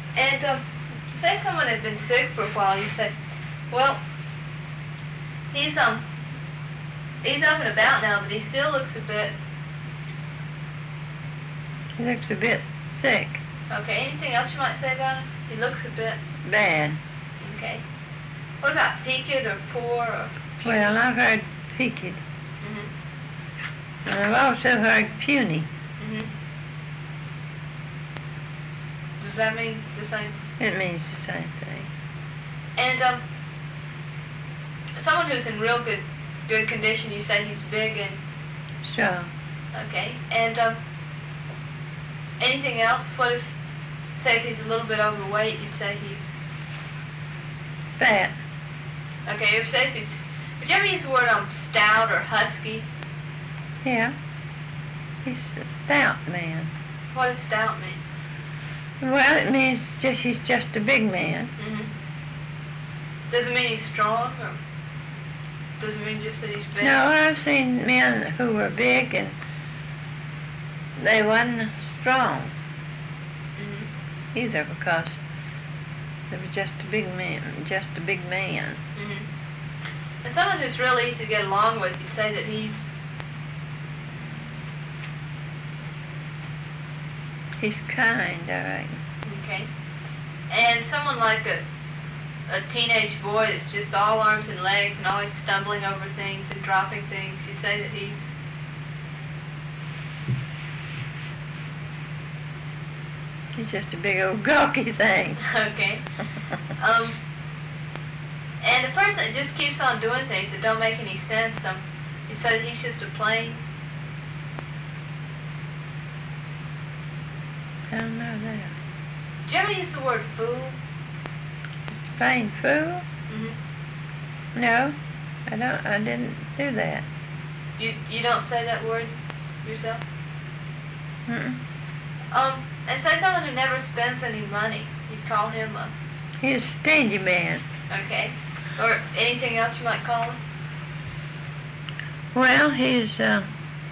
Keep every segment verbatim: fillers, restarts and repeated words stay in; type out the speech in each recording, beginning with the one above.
And um, say someone had been sick for a while, you say, well, he's um he's up and about now, but he still looks a bit. He looks a bit sick. Okay. Anything else you might say about him? He looks a bit Bad. okay. What about peaked or poor or? Well, I've heard peaked. Mhm. And I've also heard puny. Mhm. Does that mean the same? It means the same thing. And um, someone who's in real good good condition, you say he's big and Strong. okay. And um, anything else? What if, say, if he's a little bit overweight, you'd say he's Fat. okay. If say if he's, would you ever use the word um stout or husky? Yeah. He's a stout man. What does stout mean? Well, it means just he's just a big man. Mhm. Does it mean he's strong, or does it mean just that he's big? No, I've seen men who were big and they wasn't strong Mhm. either because they were just a big man, just a big man. Mhm. And someone who's real easy to get along with, you'd say that he's He's kind, all right. okay. And someone like a a teenage boy that's just all arms and legs and always stumbling over things and dropping things, you'd say that he's He's just a big old gawky thing. okay. Um, and a person that just keeps on doing things that don't make any sense, um, you say that he's just a plain. I don't know that. Do you ever use the word fool? It's plain fool? Mm-hmm. No, I don't. I didn't do that. You you don't say that word yourself? Mm-mm. Um, and say someone who never spends any money, you'd call him a He's a stingy man. okay, or anything else you might call him. Well, he's uh,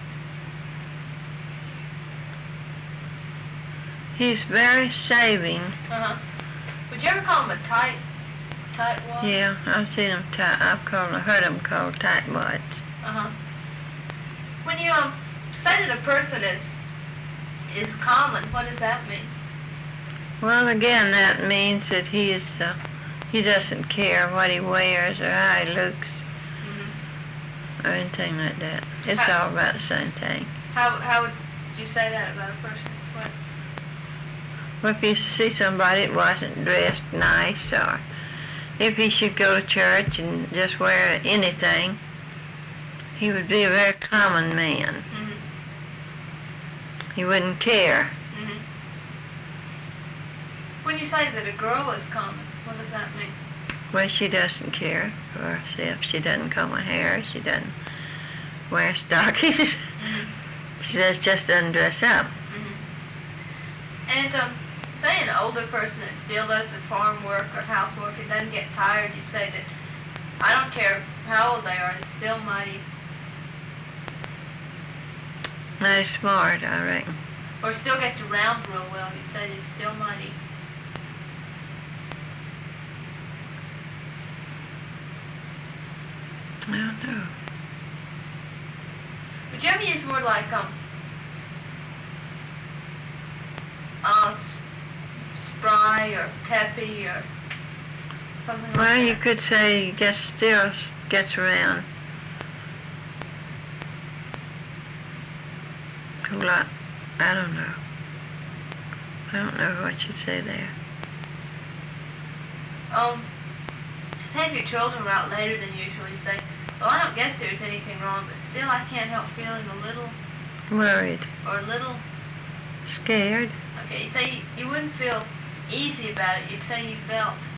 he's very saving. Uh huh. Would you ever call him a tight, tight wad? Yeah, I've seen him tight. I've called, I heard him called tightwads. Uh huh. When you um say that a person is is common, what does that mean? Well, again, that means that he is uh, he doesn't care what he wears or how he looks Mm-hmm. or anything like that. It's How- all about the same thing. How how would you say that about a person? What? Well, if you see somebody that wasn't dressed nice, or if he should go to church and just wear anything, he would be a very common man. Mm-hmm. He wouldn't care. Mm-hmm. When you say that a girl is common, what does that mean? Well, she doesn't care for herself. She doesn't comb her hair. She doesn't wear stockings. Mm-hmm. She does just doesn't dress up. Mm-hmm. And um, say an older person that still does the farm work or housework and doesn't get tired, you'd say that I don't care how old they are, it's still mighty, Mighty smart, I reckon. or still gets around real well. You say he's still mighty. I don't know. Would you ever use a word like um, uh, s- spry or peppy or something like Well, that? you could say he gets still gets around. A lot. I don't know. I don't know what you'd say there. Um, say if your children were out later than usual, you say, well, I don't guess there's anything wrong, but still I can't help feeling a little, Worried. or a little, Scared. okay, you say you, you wouldn't feel easy about it, you'd say you felt